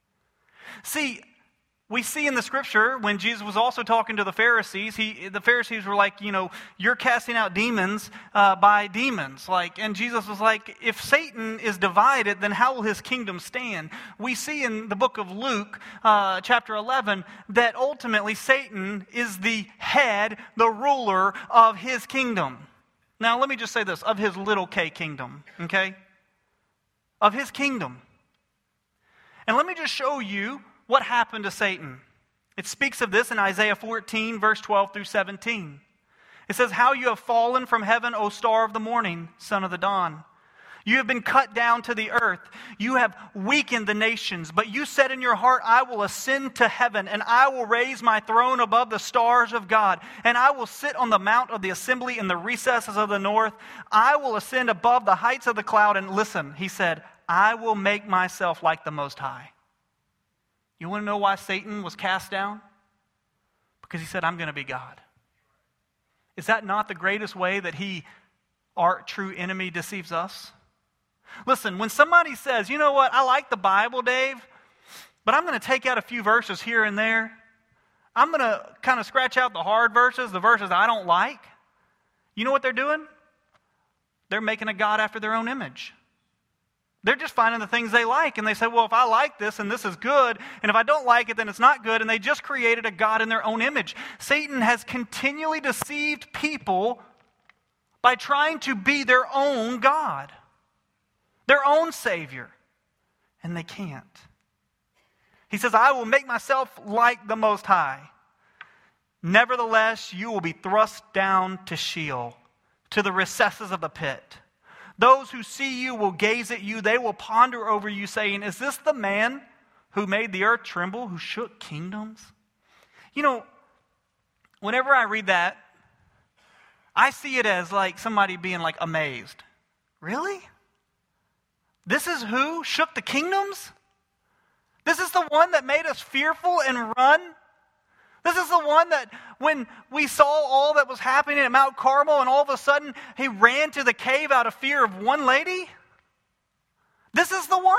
See, we see in the scripture when Jesus was also talking to the Pharisees, the Pharisees were like, you're casting out demons by demons. And Jesus was like, if Satan is divided, then how will his kingdom stand? We see in the book of Luke, chapter 11, that ultimately Satan is the head, the ruler of his kingdom. Now, let me just say this, of his little k kingdom, okay? Of his kingdom. And let me just show you what happened to Satan. It speaks of this in Isaiah 14, verse 12 through 17. It says, how you have fallen from heaven, O star of the morning, son of the dawn. You have been cut down to the earth. You have weakened the nations. But you said in your heart, I will ascend to heaven, and I will raise my throne above the stars of God. And I will sit on the mount of the assembly in the recesses of the north. I will ascend above the heights of the cloud. And listen, he said, I will make myself like the Most High. You want to know why Satan was cast down? Because he said, I'm going to be God. Is that not the greatest way that our true enemy, deceives us? Listen, when somebody says, you know what, I like the Bible, Dave, but I'm going to take out a few verses here and there. I'm going to kind of scratch out the hard verses, the verses I don't like. You know what they're doing? They're making a God after their own image. They're just finding the things they like, and they say, well, if I like this, and this is good, and if I don't like it, then it's not good, and they just created a God in their own image. Satan has continually deceived people by trying to be their own God, their own Savior, and they can't. He says, I will make myself like the Most High. Nevertheless, you will be thrust down to Sheol, to the recesses of the pit. Those who see you will gaze at you. They will ponder over you, saying, is this the man who made the earth tremble, who shook kingdoms? Whenever I read that, I see it as like somebody being like amazed. Really? This is who shook the kingdoms? This is the one that made us fearful and run? This is the one that when we saw all that was happening at Mount Carmel and all of a sudden he ran to the cave out of fear of one lady? This is the one?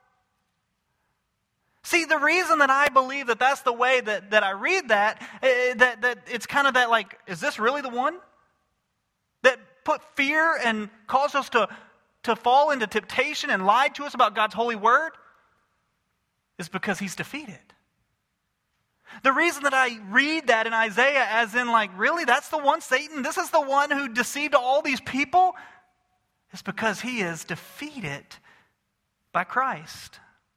See, the reason that I believe that that's the way that I read that it's kind of that like, is this really the one? That put fear and caused us to fall into temptation and lied to us about God's holy word? Is because he's defeated. The reason that I read that in Isaiah as in like, really, that's the one, Satan? This is the one who deceived all these people? Is because he is defeated by Christ.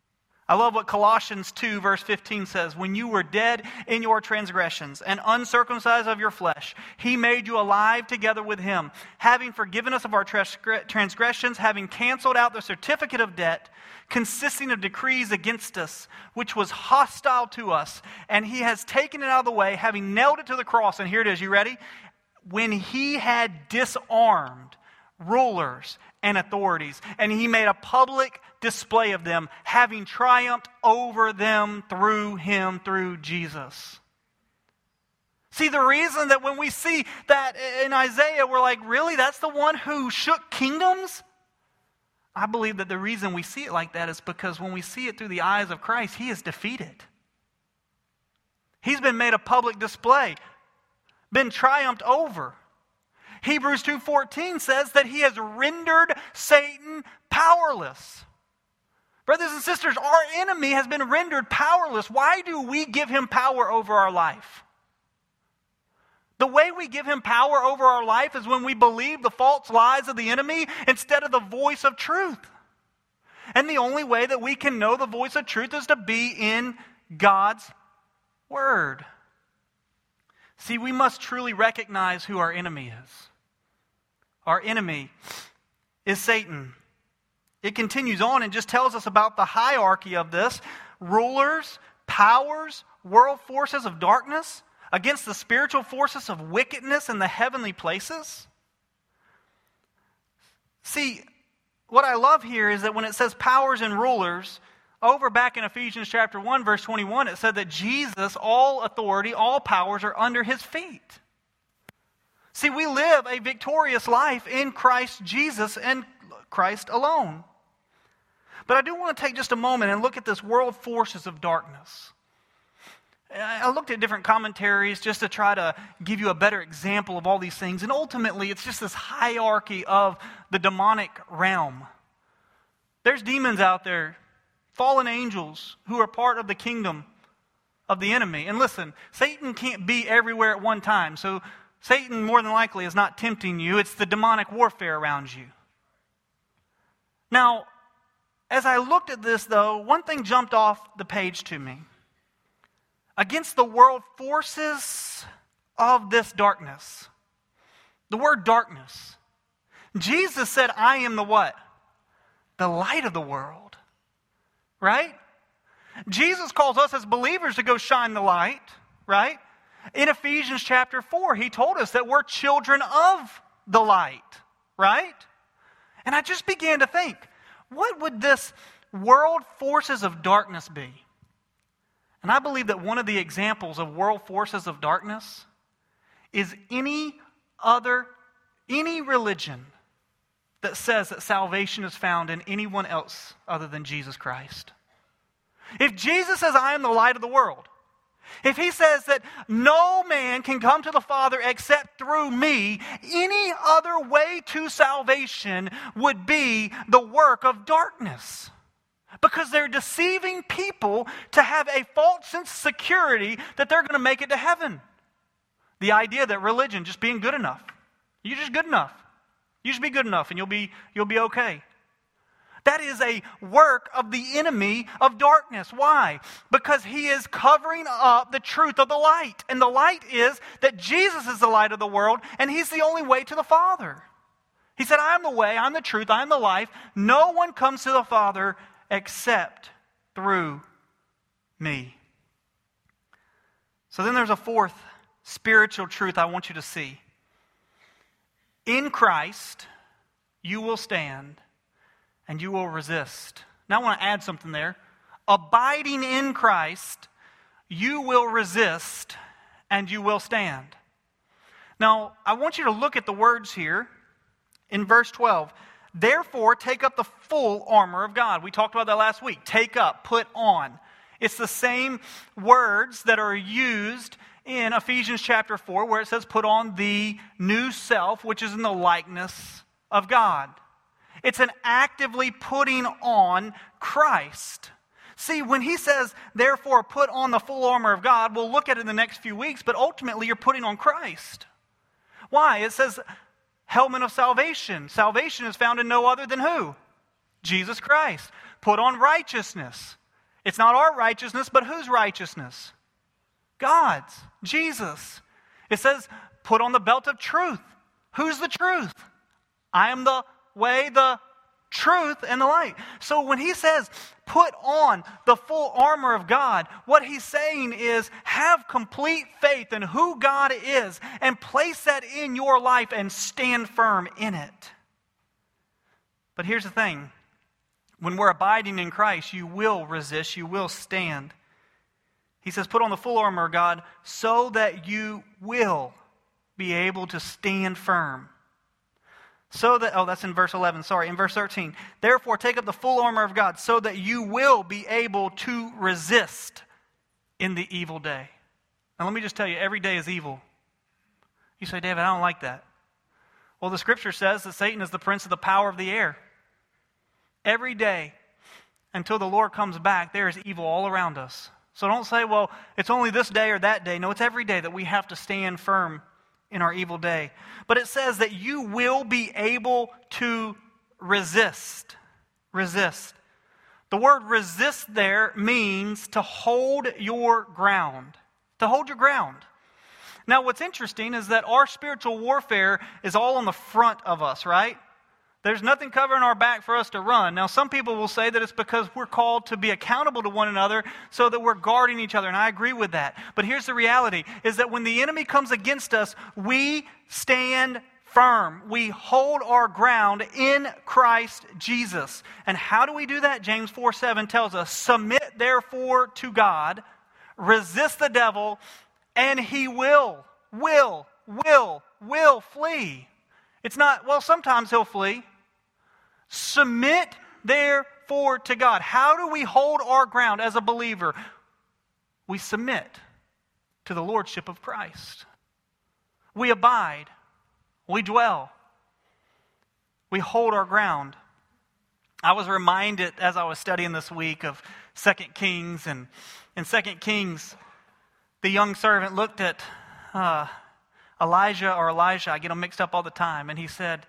I love what Colossians 2 verse 15 says. When you were dead in your transgressions and uncircumcised of your flesh, he made you alive together with him, having forgiven us of our transgressions, having canceled out the certificate of debt, consisting of decrees against us, which was hostile to us. And he has taken it out of the way, having nailed it to the cross. And here it is, you ready? When he had disarmed rulers and authorities, and he made a public display of them, having triumphed over them through him, through Jesus. See, the reason that when we see that in Isaiah, we're like, really? That's the one who shook kingdoms? I believe that the reason we see it like that is because when we see it through the eyes of Christ, he is defeated. He's been made a public display, been triumphed over. Hebrews 2:14 says that he has rendered Satan powerless. Brothers and sisters, our enemy has been rendered powerless. Why do we give him power over our life? The way we give him power over our life is when we believe the false lies of the enemy instead of the voice of truth. And the only way that we can know the voice of truth is to be in God's Word. See, we must truly recognize who our enemy is. Our enemy is Satan. It continues on and just tells us about the hierarchy of this. Rulers, powers, world forces of darkness against the spiritual forces of wickedness in the heavenly places. See, what I love here is that when it says powers and rulers, over back in Ephesians chapter 1, verse 21, it said that Jesus, all authority, all powers are under his feet. See, we live a victorious life in Christ Jesus and Christ alone. But I do want to take just a moment and look at this world forces of darkness. I looked at different commentaries just to try to give you a better example of all these things. And ultimately, it's just this hierarchy of the demonic realm. There's demons out there, fallen angels, who are part of the kingdom of the enemy. And listen, Satan can't be everywhere at one time. So Satan, more than likely, is not tempting you. It's the demonic warfare around you. Now, as I looked at this, though, one thing jumped off the page to me. Against the world forces of this darkness. The word darkness. Jesus said, I am the what? The light of the world. Right? Jesus calls us as believers to go shine the light. Right? In Ephesians chapter 4, he told us that we're children of the light. Right? And I just began to think, what would this world forces of darkness be? And I believe that one of the examples of world forces of darkness is any religion that says that salvation is found in anyone else other than Jesus Christ. If Jesus says, I am the light of the world, if he says that no man can come to the Father except through me, any other way to salvation would be the work of darkness. Because they're deceiving people to have a false sense of security that they're going to make it to heaven. The idea that religion, just being good enough. You're just good enough. You just be good enough and you'll be okay. That is a work of the enemy of darkness. Why? Because he is covering up the truth of the light. And the light is that Jesus is the light of the world and he's the only way to the Father. He said, I am the way, I am the truth, I am the life. No one comes to the Father except through me. So then there's a fourth spiritual truth I want you to see. In Christ, you will stand and you will resist. Now I want to add something there. Abiding in Christ, you will resist and you will stand. Now, I want you to look at the words here in verse 12. Therefore, take up the full armor of God. We talked about that last week. Take up, put on. It's the same words that are used in Ephesians chapter 4 where it says put on the new self, which is in the likeness of God. It's an actively putting on Christ. See, when he says, therefore, put on the full armor of God, we'll look at it in the next few weeks, but ultimately you're putting on Christ. Why? It says, helmet of salvation. Salvation is found in no other than who? Jesus Christ. Put on righteousness. It's not our righteousness, but whose righteousness? God's, Jesus. It says, put on the belt of truth. Who's the truth? I am the way, the truth, and the light. So when he says, put on the full armor of God, what he's saying is, have complete faith in who God is and place that in your life and stand firm in it. But here's the thing. When we're abiding in Christ, you will resist, you will stand. He says, put on the full armor of God so that you will be able to stand firm. That's in verse 11, in verse 13. Therefore, take up the full armor of God so that you will be able to resist in the evil day. Now, let me just tell you, every day is evil. You say, David, I don't like that. Well, the scripture says that Satan is the prince of the power of the air. Every day, until the Lord comes back, there is evil all around us. So don't say, well, it's only this day or that day. No, it's every day that we have to stand firm in our evil day. But it says that you will be able to resist. Resist. The word resist there means to hold your ground. To hold your ground. Now what's interesting is that our spiritual warfare is all on the front of us, right? There's nothing covering our back for us to run. Now, some people will say that it's because we're called to be accountable to one another so that we're guarding each other, and I agree with that. But here's the reality, is that when the enemy comes against us, we stand firm. We hold our ground in Christ Jesus. And how do we do that? James 4:7 tells us, submit therefore to God, resist the devil, and he will flee. It's not, well, sometimes he'll flee. Submit therefore to God. How do we hold our ground as a believer? We submit to the lordship of Christ. We abide. We dwell. We hold our ground. I was reminded as I was studying this week of 2 Kings. And in 2 Kings, the young servant looked at Elijah, I get them mixed up all the time. And he said,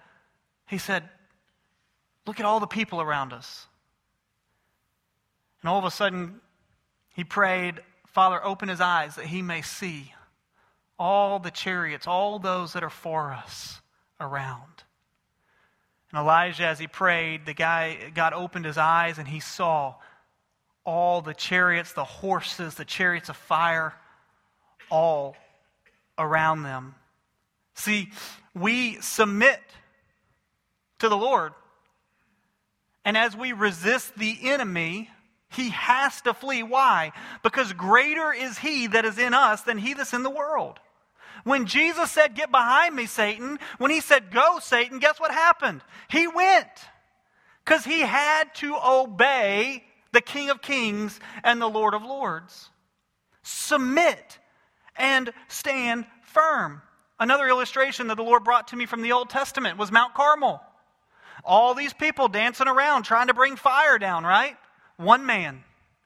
look at all the people around us. And all of a sudden, he prayed, Father, open his eyes that he may see all the chariots, all those that are for us around. And Elijah, as he prayed, God opened his eyes and he saw all the chariots, the horses, the chariots of fire, all around them. See, we submit to the Lord. And as we resist the enemy, he has to flee. Why? Because greater is he that is in us than he that's in the world. When Jesus said, get behind me, Satan, when he said, go, Satan, guess what happened? He went. Because he had to obey the King of Kings and the Lord of Lords. Submit and stand firm. Another illustration that the Lord brought to me from the Old Testament was Mount Carmel. All these people dancing around trying to bring fire down, right? One man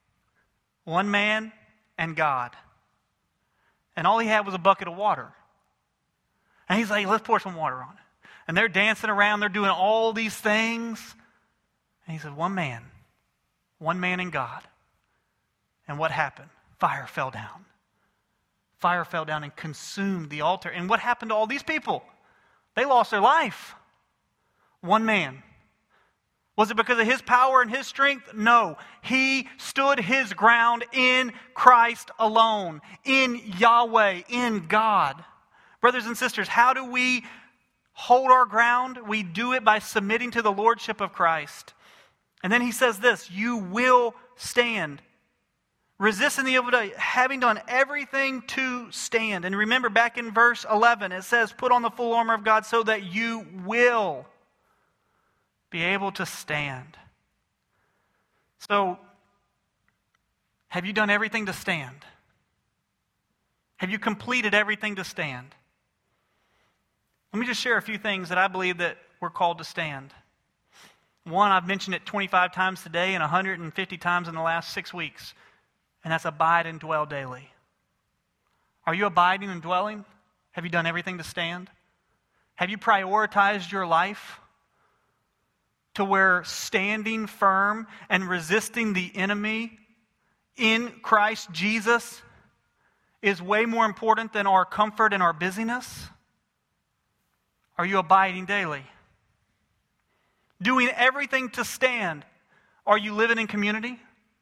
and God. And all he had was a bucket of water. And he's like, let's pour some water on it. And they're dancing around, they're doing all these things. And he said, one man and God. And what happened? Fire fell down. Fire fell down and consumed the altar. And what happened to all these people? They lost their life. One man. Was it because of his power and his strength? No. He stood his ground in Christ alone, in Yahweh, in God. Brothers and sisters, how do we hold our ground? We do it by submitting to the lordship of Christ. And then he says this, you will stand. Resist in the evil day, having done everything to stand. And remember back in verse 11, it says, put on the full armor of God so that you will be able to stand. So, have you done everything to stand? Have you completed everything to stand? Let me just share a few things that I believe that we're called to stand. One, I've mentioned it 25 times today and 150 times in the last 6 weeks. And that's abide and dwell daily. Are you abiding and dwelling? Have you done everything to stand? Have you prioritized your life to where standing firm and resisting the enemy in Christ Jesus is way more important than our comfort and our busyness? Are you abiding daily? Doing everything to stand. Are you living in community?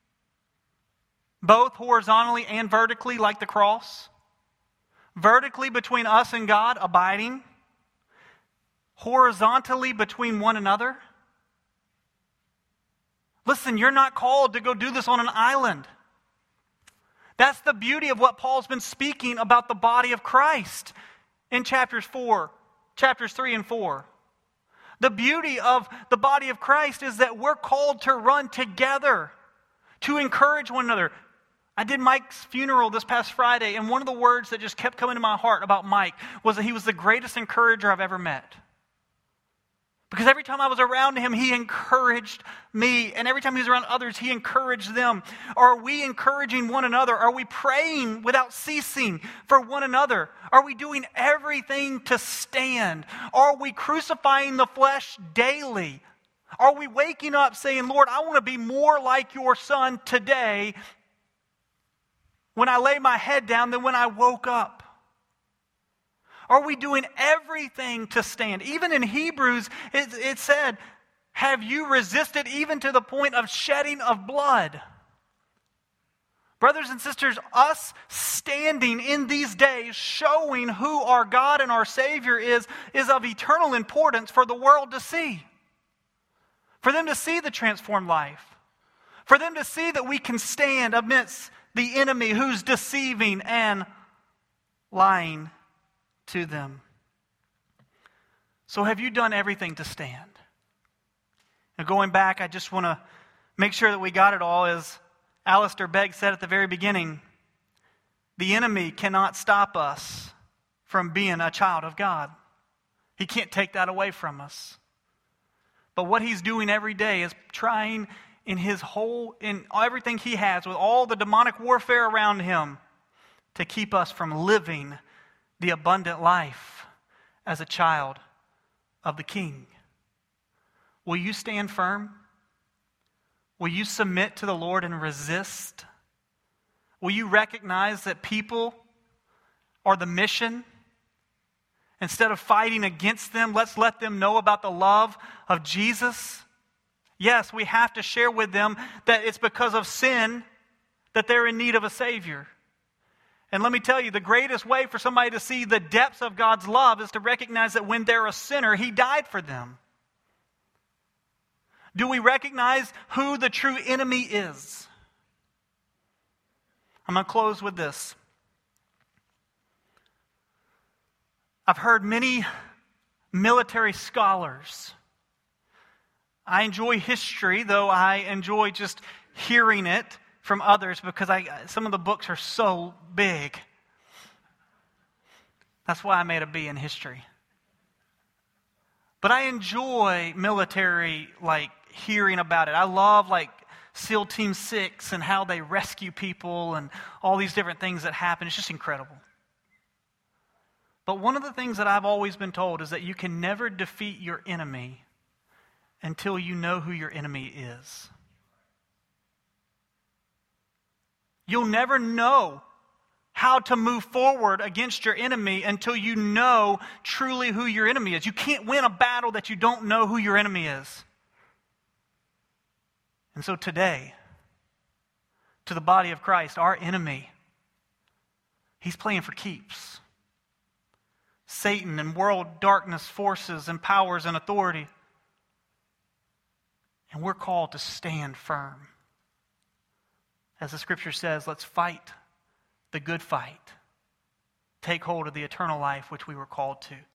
Both horizontally and vertically, like the cross. Vertically between us and God, abiding. Horizontally between one another. Listen, you're not called to go do this on an island. That's the beauty of what Paul's been speaking about the body of Christ in chapters 3 and 4. The beauty of the body of Christ is that we're called to run together, to encourage one another. I did Mike's funeral this past Friday, and one of the words that just kept coming to my heart about Mike was that he was the greatest encourager I've ever met. Because every time I was around him, he encouraged me. And every time he was around others, he encouraged them. Are we encouraging one another? Are we praying without ceasing for one another? Are we doing everything to stand? Are we crucifying the flesh daily? Are we waking up saying, Lord, I want to be more like your Son today when I lay my head down than when I woke up? Are we doing everything to stand? Even in Hebrews, it said, have you resisted even to the point of shedding of blood? Brothers and sisters, us standing in these days, showing who our God and our Savior is of eternal importance for the world to see. For them to see the transformed life. For them to see that we can stand amidst the enemy who's deceiving and lying to them. So have you done everything to stand? Now going back, I just want to make sure that we got it all. As Alistair Begg said at the very beginning, the enemy cannot stop us from being a child of God. He can't take that away from us. But what he's doing every day is trying in everything he has, with all the demonic warfare around him, to keep us from living the abundant life as a child of the King. Will you stand firm? Will you submit to the Lord and resist? Will you recognize that people are the mission? Instead of fighting against them, let's let them know about the love of Jesus. Yes, we have to share with them that it's because of sin that they're in need of a Savior. And let me tell you, the greatest way for somebody to see the depths of God's love is to recognize that when they're a sinner, He died for them. Do we recognize who the true enemy is? I'm going to close with this. I've heard many military scholars. I enjoy history, though I enjoy just hearing it from others because some of the books are so big. That's why I made a B in history. But I enjoy military, hearing about it. I love, SEAL Team 6 and how they rescue people and all these different things that happen. It's just incredible. But one of the things that I've always been told is that you can never defeat your enemy until you know who your enemy is. You'll never know how to move forward against your enemy until you know truly who your enemy is. You can't win a battle that you don't know who your enemy is. And so today, to the body of Christ, our enemy, he's playing for keeps. Satan and world darkness forces and powers and authority. And we're called to stand firm. As the scripture says, let's fight the good fight. Take hold of the eternal life which we were called to.